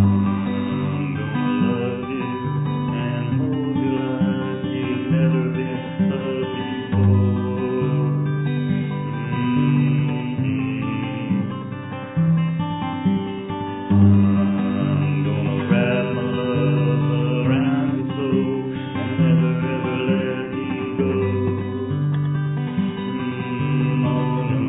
love you and hold you like you've never been loved before. I'm gonna wrap my love around your soul and never ever let you go. Oh no.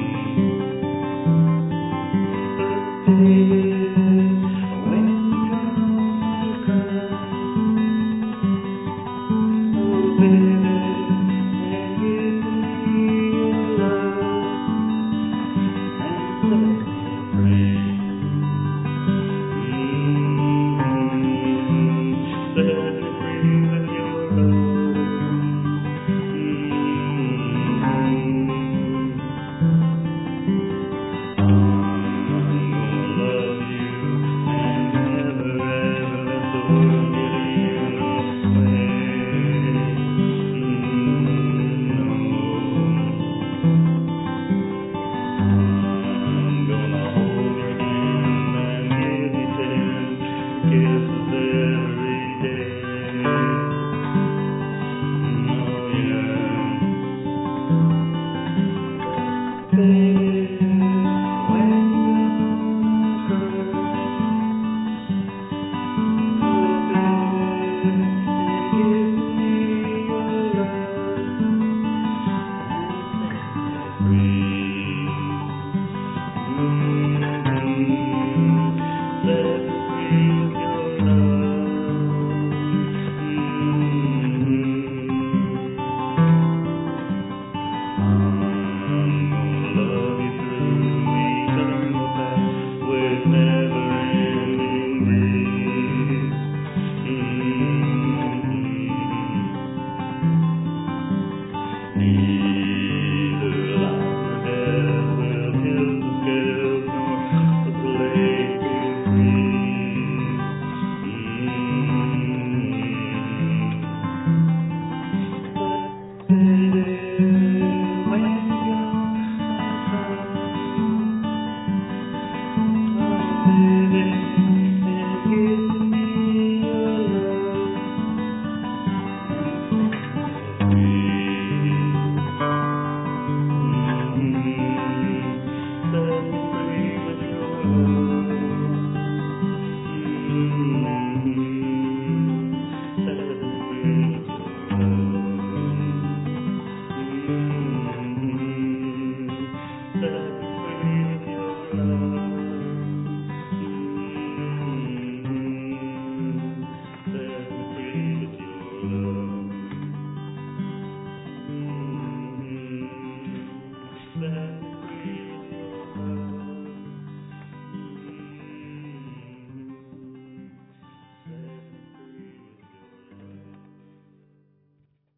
But baby, when you come to cry, oh baby, and give me your love and set me free. Set me free with your love. Love you and never ever let the world get in the way. No. I'm gonna hold your hand and give you 10 kisses.